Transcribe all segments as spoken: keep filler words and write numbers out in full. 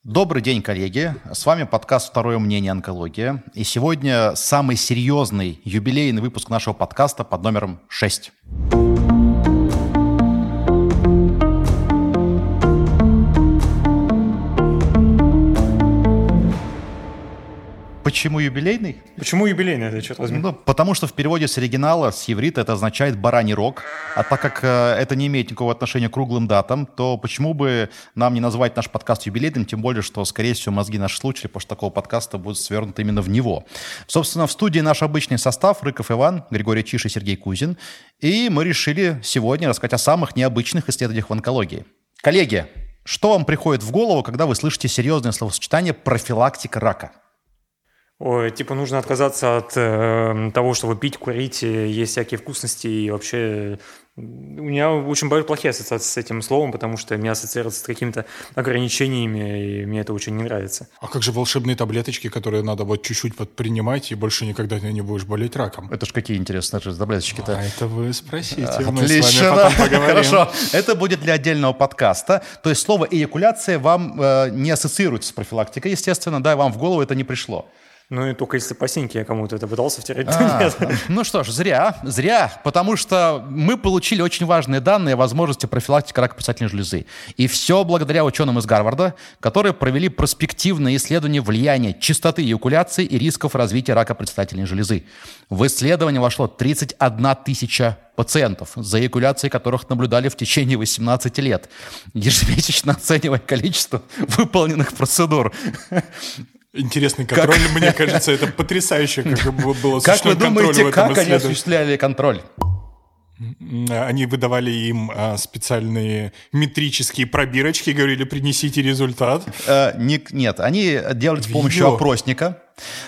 Добрый день, коллеги. С вами подкаст «Второе мнение. Онкология». И сегодня самый серьезный юбилейный выпуск нашего подкаста под номером шесть. Почему юбилейный? Почему юбилейный, это черт возьми? Ну, потому что в переводе с оригинала, с иврита, это означает «бараний рог». А так как э, это не имеет никакого отношения к круглым датам, то почему бы нам не назвать наш подкаст юбилейным, тем более, что, скорее всего, мозги наши случаи, потому что такого подкаста будут свернуты именно в него. Собственно, в студии наш обычный состав: Рыков Иван, Григорий Чиж и Сергей Кузин. И мы решили сегодня рассказать о самых необычных исследованиях в онкологии. Коллеги, что вам приходит в голову, когда вы слышите серьезное словосочетание «профилактика рака»? Ой, типа нужно отказаться от э, того, чтобы пить, курить, есть всякие вкусности и вообще... У меня очень плохие ассоциации с этим словом, потому что меня ассоциируется с какими-то ограничениями, и мне это очень не нравится. А как же волшебные таблеточки, которые надо вот чуть-чуть подпринимать, и больше никогда не будешь болеть раком? Это ж какие интересные таблеточки-то? А это вы спросите, Отлично. мы с вами потом поговорим. Хорошо, это будет для отдельного подкаста. То есть слово «эякуляция» вам э, не ассоциируется с профилактикой, естественно, да, вам в голову это не пришло. Ну и только если по синьке я кому-то это пытался втереть. А, ну что ж, зря, зря, потому что мы получили очень важные данные о возможности профилактики рака предстательной железы. И все благодаря ученым из Гарварда, которые провели проспективное исследование влияния частоты эякуляции и рисков развития рака предстательной железы. В исследование вошло тридцать одна тысяча пациентов, за эякуляцией которых наблюдали в течение восемнадцати лет, ежемесячно оценивая количество выполненных процедур. Интересный контроль, как? Мне кажется, это потрясающе, как было. Как вы думаете, как они осуществляли контроль? Они выдавали им а, специальные метрические пробирочки, говорили: принесите результат. Э, не, нет, они делали с помощью Видео. опросника.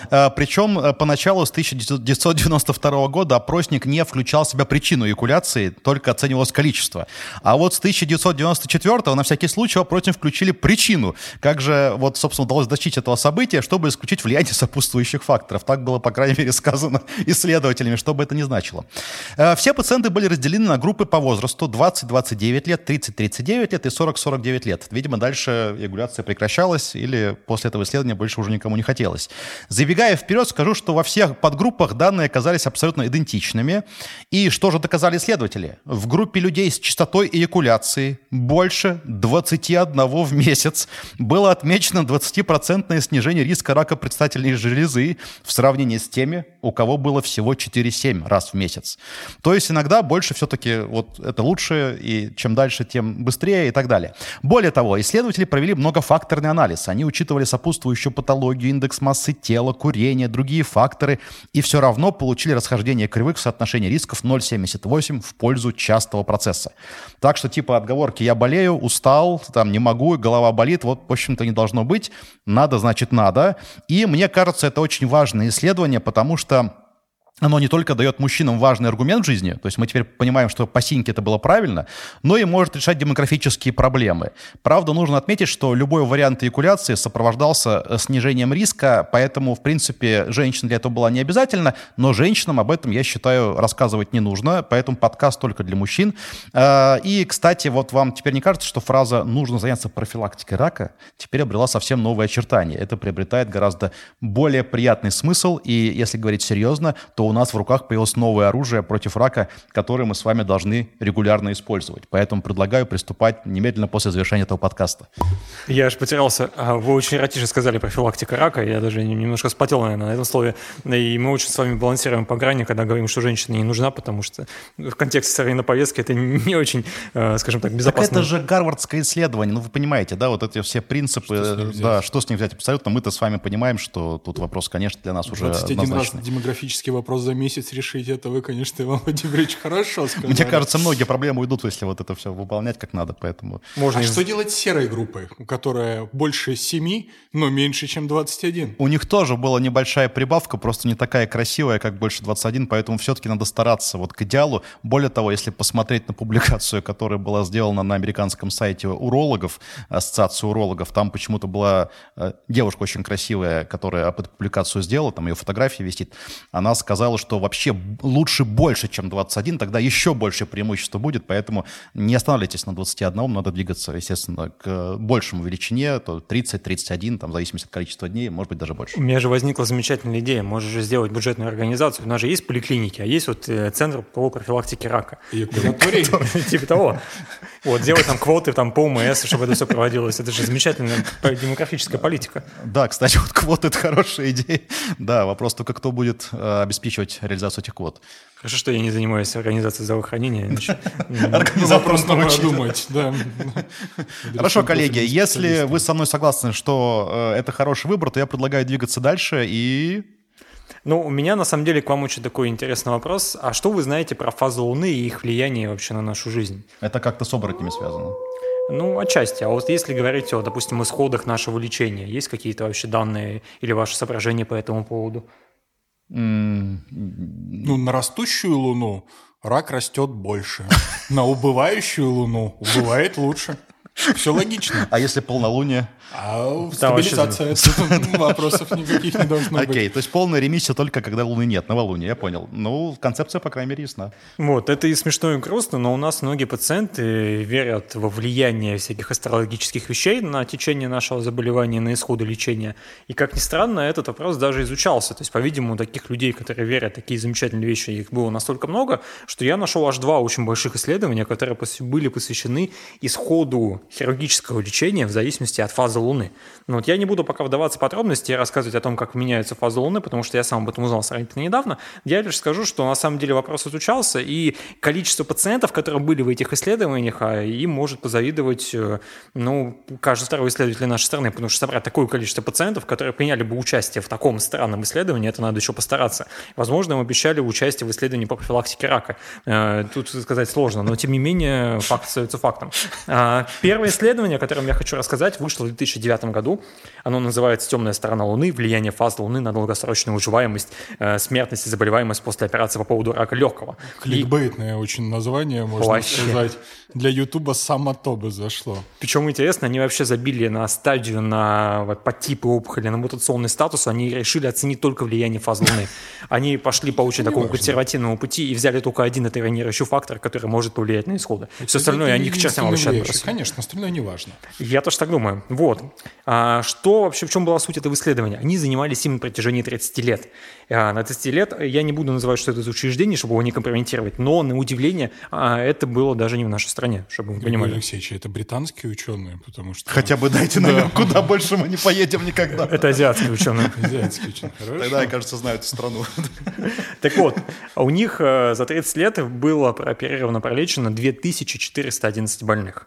Причем поначалу с тысяча девятьсот девяносто второго года опросник не включал в себя причину эякуляции, только оценивалось количество. А вот с тысяча девятьсот девяносто четвёртого на всякий случай в опросник включили причину. Как же, вот, собственно, удалось достичь этого события, чтобы исключить влияние сопутствующих факторов. Так было, по крайней мере, сказано исследователями, что бы это ни значило. Все пациенты были разделены на группы по возрасту: двадцать - двадцать девять лет, тридцать - тридцать девять лет и сорок - сорок девять лет. Видимо, дальше эякуляция прекращалась или после этого исследования больше уже никому не хотелось. Забегая вперед, скажу, что во всех подгруппах данные оказались абсолютно идентичными. И что же доказали исследователи? В группе людей с частотой эякуляции больше двадцати одного в месяц было отмечено двадцатипроцентное снижение риска рака предстательной железы в сравнении с теми, у кого было всего четыре-семь раз в месяц. То есть иногда больше все-таки вот это лучше, и чем дальше, тем быстрее и так далее. Более того, исследователи провели многофакторный анализ. Они учитывали сопутствующую патологию, индекс массы тела, курение, другие факторы, и все равно получили расхождение кривых в соотношении рисков ноль целых семьдесят восемь десятых в пользу частого процесса. Так что типа отговорки «я болею, устал, там не могу, голова болит», вот, в общем-то, не должно быть. Надо, значит, надо. И мне кажется, это очень важное исследование, потому что оно не только дает мужчинам важный аргумент в жизни, то есть мы теперь понимаем, что по синьке это было правильно, но и может решать демографические проблемы. Правда, нужно отметить, что любой вариант эякуляции сопровождался снижением риска, поэтому, в принципе, женщина для этого была не обязательно, но женщинам об этом, я считаю, рассказывать не нужно, поэтому подкаст только для мужчин. И, кстати, вот вам теперь не кажется, что фраза «нужно заняться профилактикой рака» теперь обрела совсем новое очертание? Это приобретает гораздо более приятный смысл, и если говорить серьезно, то у нас в руках появилось новое оружие против рака, которое мы с вами должны регулярно использовать. Поэтому предлагаю приступать немедленно после завершения этого подкаста. Я аж потерялся. Вы очень ратише сказали профилактика рака. Я даже немножко спотел, наверное, на этом слове. И мы очень с вами балансируем по грани, когда говорим, что женщина не нужна, потому что в контексте современной повестки это не очень, скажем так, безопасно. Так это же гарвардское исследование. Ну, вы понимаете, да, вот эти все принципы. Что да, что с ним взять? Абсолютно. Мы-то с вами понимаем, что тут вопрос, конечно, для нас уже однозначный. двадцать один раз демографический вопрос за месяц решить, это вы, конечно, Иван Владимирович, хорошо сказали. Мне кажется, многие проблемы уйдут, если вот это все выполнять как надо, поэтому... Можно а из... что делать с серой группой, которая больше семи, но меньше, чем двадцать один? У них тоже была небольшая прибавка, просто не такая красивая, как больше двадцать один, поэтому все-таки надо стараться вот к идеалу. Более того, если посмотреть на публикацию, которая была сделана на американском сайте урологов, ассоциации урологов, там почему-то была девушка очень красивая, которая эту публикацию сделала, там ее фотография висит, она сказала, сказала, что вообще лучше больше, чем двадцать один, тогда еще больше преимущества будет, поэтому не останавливайтесь на двадцати одном, надо двигаться, естественно, к большему величине, то тридцать, тридцать один, там, в зависимости от количества дней, может быть, даже больше. У меня же возникла замечательная идея, можешь же сделать бюджетную организацию, у нас же есть поликлиники, а есть вот центр по профилактике рака. И кураторий. Типа того. Вот, делать там квоты там по ОМС, чтобы это все проводилось, это же замечательная демографическая политика. Да, кстати, вот квоты — это хорошая идея. Да, вопрос только, кто будет э, обеспечивать реализацию этих квот. Хорошо, что я не занимаюсь организацией здравоохранения. Вопрос надо продумать, да. Хорошо, коллеги, если вы со мной согласны, что это хороший выбор, то я предлагаю двигаться дальше и... Ну, у меня, на самом деле, к вам очень такой интересный вопрос. А что вы знаете про фазы Луны и их влияние вообще на нашу жизнь? Это как-то с оборотнями связано? Ну, отчасти. А вот если говорить о, допустим, исходах нашего лечения, есть какие-то вообще данные или ваши соображения по этому поводу? Mm. Ну, на растущую Луну рак растет больше. На убывающую Луну убывает лучше. Все логично. А если полнолуние? А стабилизация. Тут вопросов никаких не должно быть. Окей, то есть полная ремиссия только когда Луны нет, новолуние, я понял. Ну, концепция, по крайней мере, ясна. Вот, это и смешно, и грустно, но у нас многие пациенты верят во влияние всяких астрологических вещей на течение нашего заболевания, на исходы лечения. И, как ни странно, этот вопрос даже изучался. То есть, по-видимому, таких людей, которые верят в такие замечательные вещи, их было настолько много, что я нашел аж два очень больших исследования, которые были посвящены исходу хирургического лечения в зависимости от фазы Луны. Но вот я не буду пока вдаваться в подробности и рассказывать о том, как меняются фазы Луны, потому что я сам об этом узнал сравнительно недавно. Я лишь скажу, что на самом деле вопрос изучался, и количество пациентов, которые были в этих исследованиях, им может позавидовать, ну, каждый второй исследователь нашей страны, потому что собрать такое количество пациентов, которые приняли бы участие в таком странном исследовании, это надо еще постараться. Возможно, им обещали участие в исследовании по профилактике рака. Тут сказать сложно, но тем не менее факт остается фактом. Первое исследование, о котором я хочу рассказать, вышло в две тысячи девятом году. Оно называется «Темная сторона Луны. Влияние фаз Луны на долгосрочную выживаемость, э, смертность и заболеваемость после операции по поводу рака легкого». Кликбейтное и... очень название, можно Вообще. сказать. Для Ютуба само то бы зашло. Причем интересно, они вообще забили на стадию, на вот, подтипы опухоли, на мутационный статус. Они решили оценить только влияние фаз Луны. Они пошли по очень такому консервативному пути и взяли только один детерминирующий фактор, который может повлиять на исходы. Все остальное они к чертям вообще отбросили. Конечно, остальное не важно. Я тоже так думаю. Вот. А что вообще, в чем была суть этого исследования? Они занимались им на протяжении тридцати лет. А на тридцати лет я не буду называть, что это за учреждение, чтобы его не компрометировать, но, на удивление, это было даже не в нашей стране, чтобы вы понимали. Алексеевич, это британские ученые, потому что... Хотя бы дайте нам, куда больше мы не поедем никогда. Это азиатские ученые. Азиатские ученые, хорошо. Тогда, я, кажется, знаю эту страну. Так вот, у них за тридцать лет было прооперировано, пролечено две тысячи четыреста одиннадцать больных.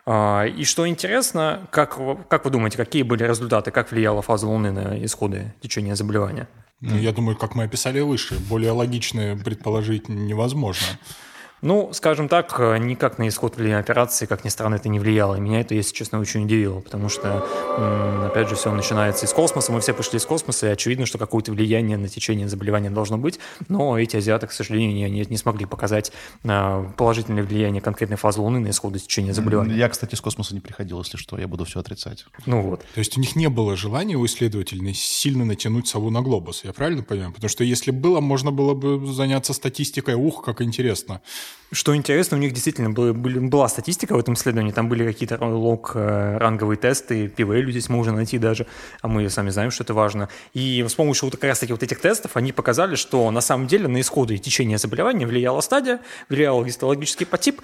И что интересно, как, как вы думаете, какие были результаты, как влияла фаза Луны на исходы течения заболевания? Ну, я думаю, как мы описали выше, более логично предположить невозможно. Ну, скажем так, никак на исход операции, как ни странно, это не влияло. И меня это, если честно, очень удивило, потому что, опять же, все начинается из космоса, мы все пришли из космоса, и очевидно, что какое-то влияние на течение заболевания должно быть, но эти азиаты, к сожалению, не, не смогли показать положительное влияние конкретной фазы Луны на исходы течения заболевания. Я, кстати, из космоса не приходил, если что, я буду все отрицать. Ну вот. То есть у них не было желания у исследователей сильно натянуть сову на глобус, я правильно понимаю? Потому что если было, можно было бы заняться статистикой, ух, как интересно. Что интересно, у них действительно была, была статистика в этом исследовании, там были какие-то лог-ранговые тесты, пи ви эл здесь можно найти даже, а мы сами знаем, что это важно. И с помощью вот как раз-таки вот этих тестов они показали, что на самом деле на исходы течения заболевания влияла стадия, влиял гистологический подтип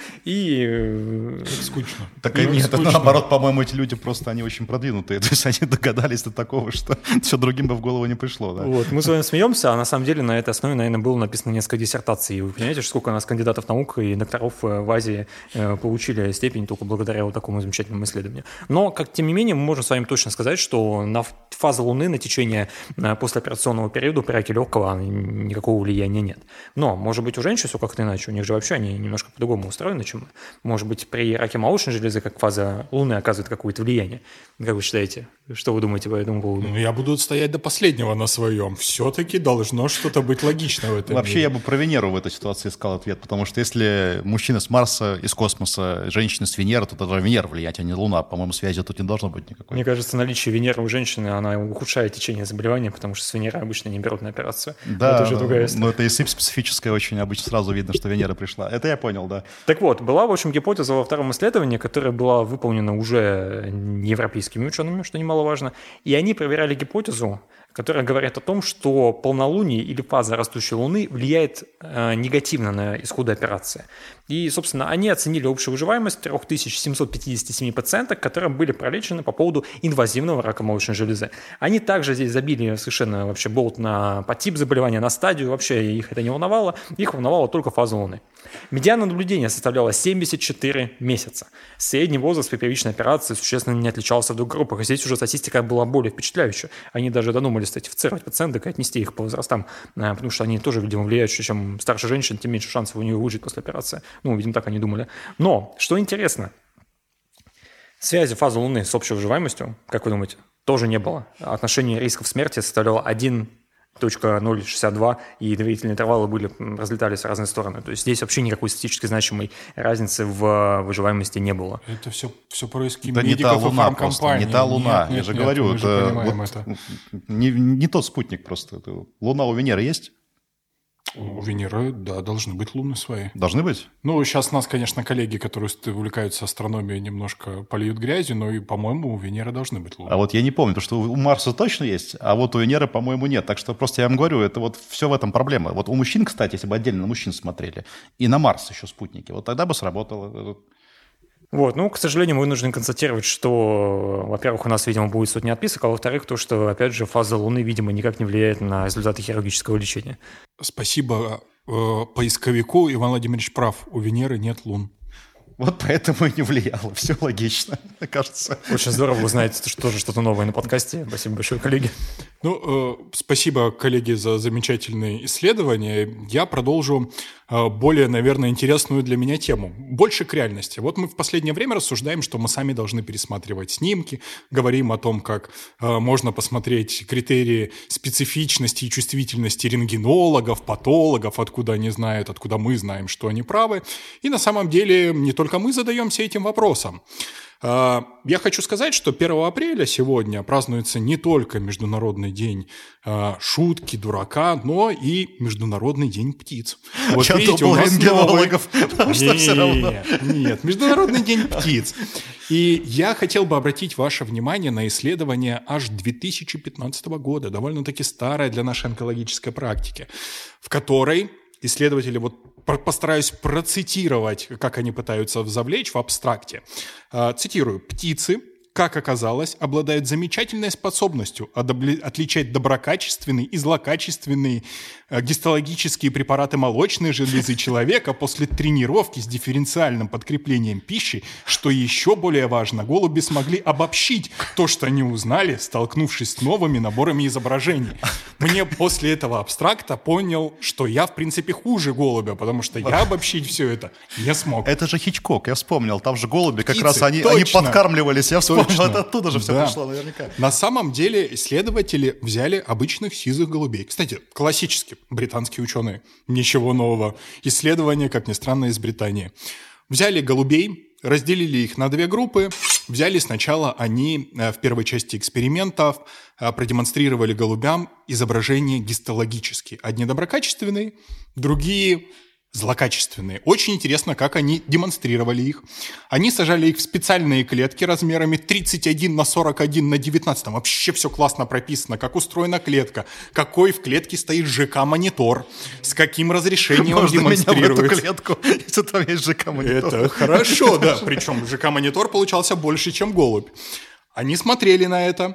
и... Это скучно. Так и нет, это наоборот, по-моему, эти люди просто, они очень продвинутые, то есть они догадались до такого, что все другим бы в голову не пришло. Да? Вот, мы с вами смеемся, а на самом деле на этой основе, наверное, было написано несколько диссертаций. И вы понимаете, сколько у нас кандидатов наук и докторов в Азии получили степень только благодаря вот такому замечательному исследованию. Но, как, тем не менее, мы можем с вами точно сказать, что на фазу Луны, на течение послеоперационного периода при раке легкого никакого влияния нет. Но, может быть, у женщин все как-то иначе. У них же вообще они немножко по-другому устроены, чем мы. Может быть, при раке молочной железы, как фаза Луны, оказывает какое-то влияние. Как вы считаете? Что вы думаете по этому поводу? Ну, я буду стоять до последнего на своем. Все-таки должно что-то быть логично в этом Вообще, мире. я бы про Венеру в этой ситуации искал ответ, потому что если мужчина с Марса, из космоса, женщина с Венеры, то это Венера влиять, а не Луна. По-моему, связи тут не должно быть никакой. Мне кажется, наличие Венеры у женщины, она ухудшает течение заболевания, потому что с Венерой обычно не берут на операцию. Да, это уже другая история. Но это и сыпь специфическая очень, обычно сразу видно, что Венера пришла. Это я понял, да. Так вот, была, в общем, гипотеза во втором исследовании, которая была выполнена уже европейскими учеными, что немаловажно, и они проверяли гипотезу, которая говорит о том, что полнолуние или фаза растущей Луны влияет э, негативно на исходы операции. И, собственно, они оценили общую выживаемость три тысячи семьсот пятьдесят семь пациенток, которые были пролечены по поводу инвазивного рака молочной железы. Они также здесь забили совершенно вообще болт на подтип заболевания, на стадию, вообще их это не волновало, их волновала только фаза Луны. Медиана наблюдения составляла семьдесят четыре месяца. Средний возраст при первичной операции существенно не отличался в двух группах. Здесь уже статистика была более впечатляющая. Они даже додумались стратифицировать пациенток и отнести их по возрастам, потому что они тоже, видимо, влияют, что чем старше женщина, тем меньше шансов у нее выжить после операции. Ну, видимо, так они думали. Но, что интересно, связи фазы Луны с общей выживаемостью, как вы думаете, тоже не было. Отношение рисков смерти составляло один точка ноль шестьдесят два, и доверительные интервалы были, разлетались в разные стороны. То есть здесь вообще никакой статистически значимой разницы в выживаемости не было. Это все, все происки да медиков не та и Луна фармкомпаний. просто, не та Луна. Нет, нет, Я же нет, говорю, мы это, же понимаем вот, это. Не, не тот спутник просто. Это, Луна у Венеры есть? У Венеры, да, должны быть луны свои. Должны быть? Ну, сейчас нас, конечно, коллеги, которые увлекаются астрономией, немножко польют грязью, но, и, по-моему, у Венеры должны быть луны. А вот я не помню, потому что у Марса точно есть, а вот у Венеры, по-моему, нет. Так что просто я вам говорю, это вот все в этом проблема. Вот у мужчин, кстати, если бы отдельно на мужчин смотрели, и на Марс еще спутники, вот тогда бы сработало. Вот, ну, к сожалению, мы вынуждены констатировать, что, во-первых, у нас, видимо, будет сотни отписок, а во-вторых, то, что, опять же, фаза Луны, видимо, никак не влияет на результаты хирургического лечения. Спасибо э, поисковику. Иван Владимирович прав, у Венеры нет лун. Вот поэтому и не влияло. Все логично, мне кажется. Очень здорово, вы знаете что тоже что-то новое на подкасте. Спасибо большое, коллеги. Ну, э, спасибо, коллеги, за замечательные исследования. Я продолжу э, более, наверное, интересную для меня тему. Больше к реальности. Вот мы в последнее время рассуждаем, что мы сами должны пересматривать снимки, говорим о том, как э, можно посмотреть критерии специфичности и чувствительности рентгенологов, патологов, откуда они знают, откуда мы знаем, что они правы. И на самом деле не только мы задаемся этим вопросом. Я хочу сказать, что первого апреля сегодня празднуется не только Международный день шутки, дурака, но и Международный день птиц. Вот я видите, у нас рентгенологов, потому что все равно. Нет, Международный день птиц. И я хотел бы обратить ваше внимание на исследование аж две тысячи пятнадцатого года, довольно-таки старое для нашей онкологической практики, в которой исследователи, вот постараюсь процитировать, как они пытаются завлечь в абстракте. Цитирую. «Птицы, как оказалось, обладают замечательной способностью отличать доброкачественные и злокачественные гистологические препараты молочной железы человека после тренировки с дифференциальным подкреплением пищи. Что еще более важно, голуби смогли обобщить то, что они узнали, столкнувшись с новыми наборами изображений. Мне после этого абстракта понял, что я, в принципе, хуже голубя, потому что я обобщить все это не смог». Это же Хичкок, я вспомнил. Там же голуби Птицы, как раз, они, они подкармливались. Я вспомнил, точно. Это оттуда же все да. пришло наверняка. На самом деле исследователи взяли обычных сизых голубей. Кстати, классически. Британские ученые. Ничего нового. Исследование, как ни странно, из Британии. Взяли голубей, разделили их на две группы. Взяли сначала они в первой части экспериментов, продемонстрировали голубям изображения гистологические. Одни доброкачественные, другие злокачественные. Очень интересно, как они демонстрировали их. Они сажали их в специальные клетки размерами тридцать один на сорок один на девятнадцать. Там вообще все классно прописано, как устроена клетка, какой в клетке стоит ЖК-монитор, с каким разрешением Можно он демонстрируется. Меня в эту клетку, если там есть ЖК-монитор. Это хорошо, да. Причем ЖК-монитор получался больше, чем голубь. Они смотрели на это.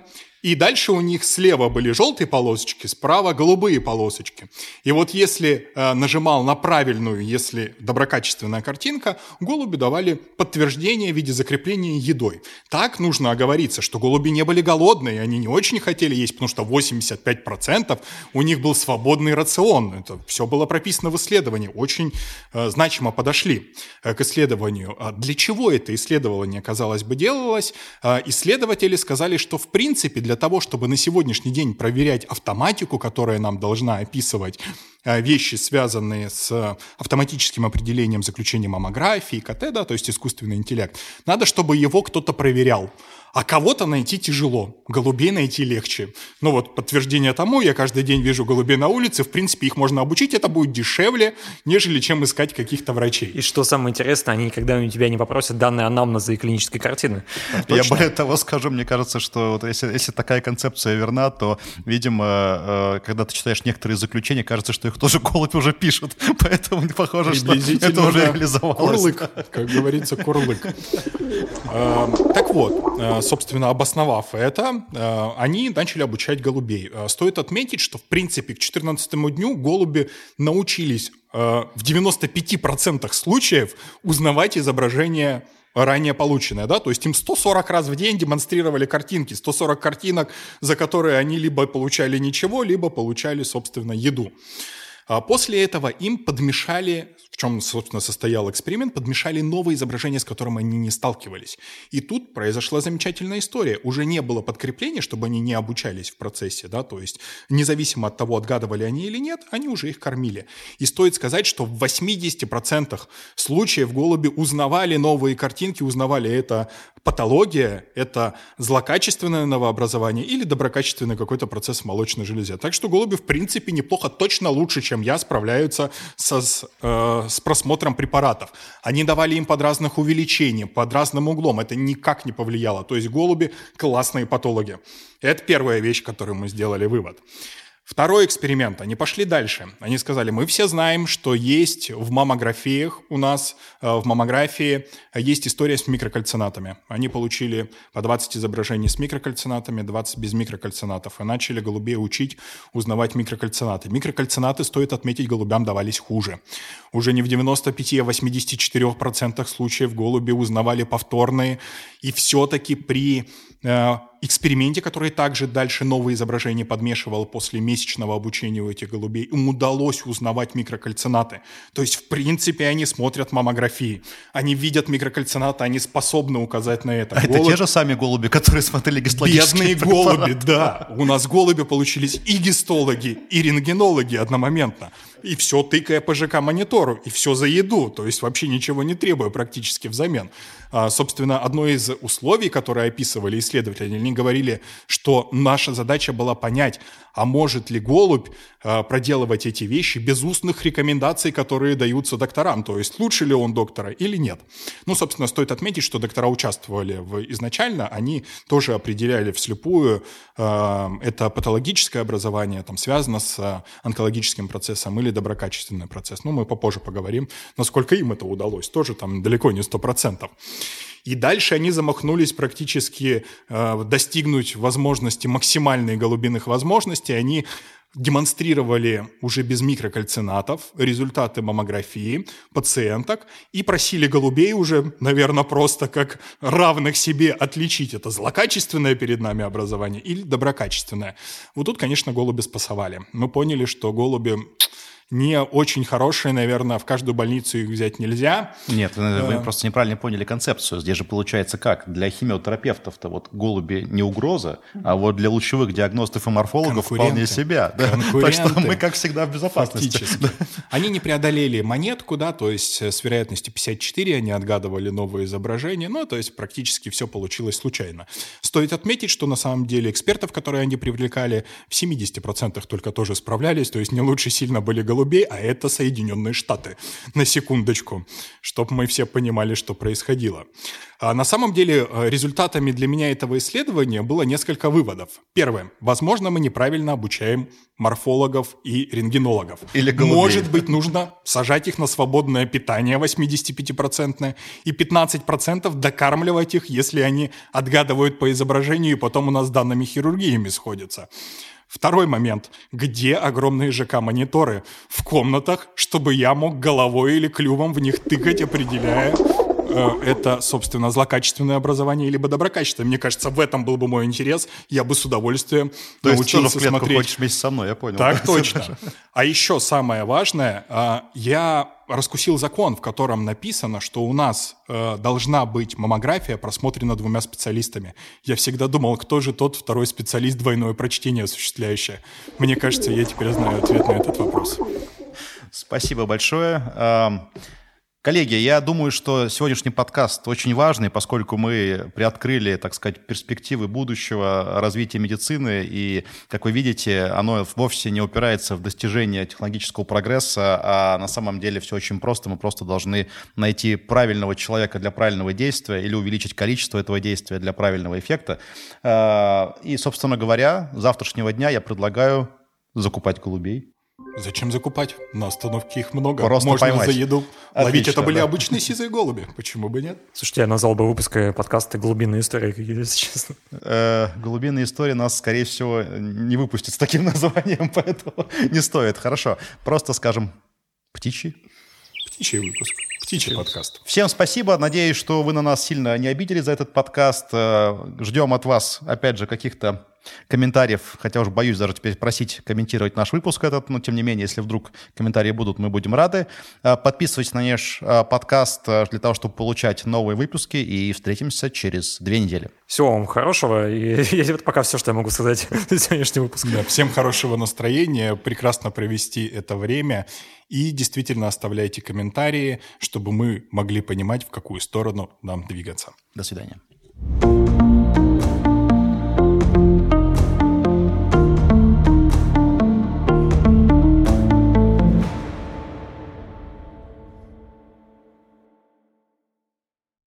И дальше у них слева были желтые полосочки, справа голубые полосочки. И вот если э, нажимал на правильную, если доброкачественная картинка, голуби давали подтверждение в виде закрепления едой. Так нужно оговориться, что голуби не были голодные, они не очень хотели есть, потому что восемьдесят пять процентов у них был свободный рацион. Это все было прописано в исследовании. Очень э, значимо подошли э, к исследованию. А для чего это исследование, казалось бы, делалось? Э, исследователи сказали, что в принципе для Для того, чтобы на сегодняшний день проверять автоматику, которая нам должна описывать вещи, связанные с автоматическим определением заключения маммографии, КТ, да, то есть искусственный интеллект, надо, чтобы его кто-то проверял. А кого-то найти тяжело, голубей найти легче. Ну вот подтверждение тому, я каждый день вижу голубей на улице, в принципе, их можно обучить, это будет дешевле, нежели чем искать каких-то врачей. И что самое интересное, они никогда у тебя не попросят данные анамнеза и клинической картины. Я более того скажу, мне кажется, что вот если, если такая концепция верна, то, видимо, когда ты читаешь некоторые заключения, кажется, что их тоже голубь уже пишет, поэтому не похоже, что это уже реализовалось. Курлык, как говорится, курлык. Так вот, собственно, обосновав это, они начали обучать голубей. Стоит отметить, что, в принципе, к четырнадцатому дню голуби научились в девяноста пяти процентах случаев узнавать изображение ранее полученное, да, то есть им сто сорок раз в день демонстрировали картинки, сто сорок картинок, за которые они либо получали ничего, либо получали, собственно, еду. После этого им подмешали, в чем, собственно, состоял эксперимент, подмешали новые изображения, с которыми они не сталкивались. И тут произошла замечательная история. Уже не было подкрепления, чтобы они не обучались в процессе, да, то есть независимо от того, отгадывали они или нет, они уже их кормили. И стоит сказать, что в восьмидесяти процентах случаев голуби узнавали новые картинки, узнавали, это патология, это злокачественное новообразование или доброкачественный какой-то процесс в молочной железе. Так что голуби, в принципе, неплохо, точно лучше, чем я, справляются со, с, э, с просмотром препаратов. Они давали им под разных увеличением, под разным углом. Это никак не повлияло. То есть голуби – классные патологи. Это первая вещь, которую мы сделали вывод. Второй эксперимент. Они пошли дальше. Они сказали, мы все знаем, что есть в маммографиях у нас, в маммографии есть история с микрокальцинатами. Они получили по двадцать изображений с микрокальцинатами, двадцать без микрокальцинатов. И начали голубей учить узнавать микрокальцинаты. Микрокальцинаты, стоит отметить, голубям давались хуже. Уже не в девяноста пяти, а в восьмидесяти четырёх процентах случаев голуби узнавали повторные. И все-таки при э, эксперименте, который также дальше новые изображения подмешивал после месячного обучения у этих голубей, им удалось узнавать микрокальцинаты. То есть, в принципе, они смотрят маммографии, они видят микрокальцинаты, они способны указать на это. А Голубь... это те же сами голуби, которые смотрели гистологические препараты? Бедные голуби, да. У нас голуби получились и гистологи, и рентгенологи одномоментно. И все тыкая по ЖК-монитору, и все за еду, то есть вообще ничего не требуя практически взамен. А, собственно, одно из условий, которые описывали исследователи, они говорили, что наша задача была понять, а может ли голубь а, проделывать эти вещи без устных рекомендаций, которые даются докторам, то есть лучше ли он доктора или нет. Ну, собственно, стоит отметить, что доктора участвовали в, изначально, они тоже определяли вслепую, а, это патологическое образование, там, связано с а, онкологическим процессом или доброкачественный процесс. Ну, мы попозже поговорим, насколько им это удалось. Тоже там далеко не сто процентов. И дальше они замахнулись практически э, достигнуть возможности, максимальной голубиных возможностей. Они демонстрировали уже без микрокальцинатов результаты маммографии пациенток и просили голубей уже, наверное, просто как равных себе отличить, это злокачественное перед нами образование или доброкачественное. Вот тут, конечно, голуби спасовали. Мы поняли, что голуби не очень хорошие, наверное, в каждую больницу их взять нельзя. Нет, вы, вы просто неправильно поняли концепцию. Здесь же получается как? Для химиотерапевтов-то вот голуби не угроза, а вот для лучевых диагностов и морфологов вполне себе. Да? Так что мы, как всегда, в безопасности. Да. Они не преодолели монетку, да, то есть с вероятностью пятьдесят четыре они отгадывали новые изображения, ну, то есть практически все получилось случайно. Стоит отметить, что на самом деле экспертов, которые они привлекали, в семидесяти процентах только тоже справлялись, то есть не лучше сильно были голуби, голубей, а это Соединенные Штаты. На секундочку, чтобы мы все понимали, что происходило. А на самом деле результатами для меня этого исследования было несколько выводов. Первое. Возможно, мы неправильно обучаем морфологов и рентгенологов. Или голубей. Может быть, нужно сажать их на свободное питание восемьдесят пять процентов и пятнадцать процентов докармливать их, если они отгадывают по изображению, и потом у нас с данными хирургиями сходятся. Второй момент. Где огромные ЖК-мониторы? В комнатах, чтобы я мог головой или клювом в них тыкать, определяя, это, собственно, злокачественное образование либо доброкачественное. Мне кажется, в этом был бы мой интерес. Я бы с удовольствием То научился есть, ты тоже в клетку смотреть. хочешь вместе со мной, я понял. Так точно. А еще самое важное, я раскусил закон, в котором написано, что у нас должна быть маммография просмотрена двумя специалистами. Я всегда думал, кто же тот второй специалист двойное прочтение осуществляющий. Мне кажется, я теперь знаю ответ на этот вопрос. Спасибо большое. Коллеги, я думаю, что сегодняшний подкаст очень важный, поскольку мы приоткрыли, так сказать, перспективы будущего развития медицины, и, как вы видите, оно вовсе не упирается в достижение технологического прогресса, а на самом деле все очень просто. Мы просто должны найти правильного человека для правильного действия или увеличить количество этого действия для правильного эффекта. И, собственно говоря, с завтрашнего дня я предлагаю закупать голубей. Зачем закупать? На остановке их много. Просто Можно поймать. за еду Отлично, ловить. Это были да. обычные сизые голуби. Почему бы нет? Слушайте, я назвал бы выпуск подкаста «Голубиные истории», какие-то, если честно. Э, «Голубиные истории» нас, скорее всего, не выпустят с таким названием, поэтому не стоит. Хорошо. Просто скажем «птичьи». Птичий выпуск. Птичий подкаст. Всем спасибо. Надеюсь, что вы на нас сильно не обиделись за этот подкаст. Ждем от вас, опять же, каких-то комментариев, хотя уж боюсь даже теперь просить комментировать наш выпуск этот, но тем не менее, если вдруг комментарии будут, мы будем рады. Подписывайтесь на наш подкаст для того, чтобы получать новые выпуски, и встретимся через две недели. Всего вам хорошего, и это пока все, что я могу сказать на сегодняшний выпуск. Да, всем хорошего настроения, прекрасно провести это время, и действительно оставляйте комментарии, чтобы мы могли понимать, в какую сторону нам двигаться. До свидания.